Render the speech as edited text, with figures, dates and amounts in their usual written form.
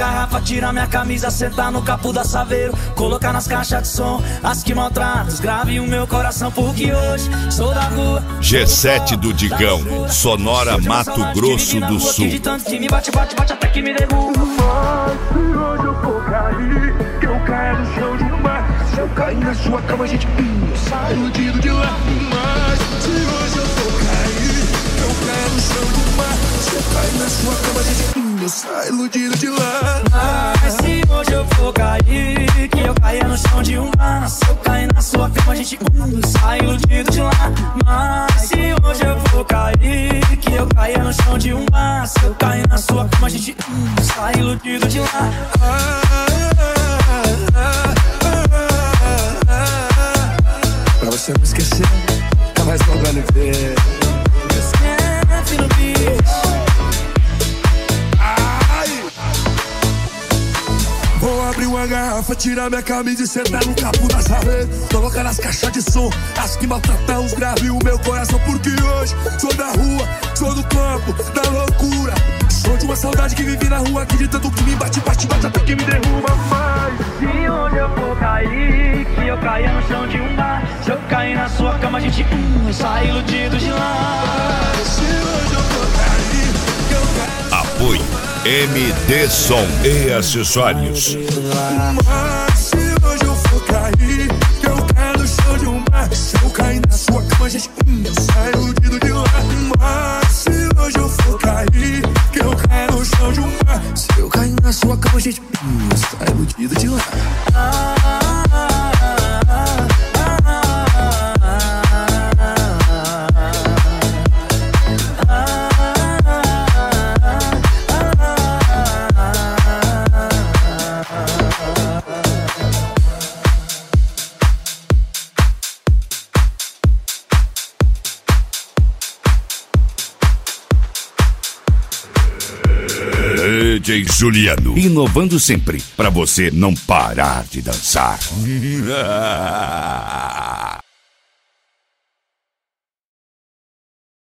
garrafa, tirar minha camisa, sentar no capô da Saveiro, colocar nas caixas de som as que maltratam, os grave o meu coração, porque hoje sou da rua. G7 do Digão, Sonora, Mato Grosso do Sul. De tanto que me bate, bate, bate até que me derruba. Mas se hoje eu for cair, que eu caia no chão de um bar. Se eu cair na sua cama, gente, eu saio iludido de lá. Mas se hoje eu for cair, que eu caia no chão de um bar. Se eu cair na sua cama, gente, eu saio iludido de lá. Mas se hoje eu for cair, que eu caia no chão de um bar. Se eu cair na sua cama, gente, eu saio iludido de lá. Mas se hoje eu for cair, que eu caia no chão de um bar. Se eu cair na sua cama, gente, eu saio iludido de lá. Pra você não esquecer, tá mais bom pra me ver. Esquece no bicho. Vou abrir uma garrafa, tirar minha camisa e sentar no capô da Saveiro, colocar nas caixas de som as que maltratam os graves o meu coração, porque hoje sou da rua, sou do campo, da loucura. Sou de uma saudade que vivi na rua, acreditando que me bate, bate, bate até que me derruba. Mas se hoje eu for cair, que eu caia no chão de um bar. Se eu cair na sua cama, gente, eu saio iludido de lá. se hoje eu for cair, que eu caia. Apoio MD Som e Acessórios. Mas se hoje eu for cair, que eu caia no chão de um bar. Se eu cair na sua cama, gente, eu saio iludido de lá. Mas se hoje eu for cair, que eu caia no chão de um bar. Se eu cair na sua cama, gente, eu saio iludido de lá. DJ Juliano, inovando sempre, pra você não parar de dançar.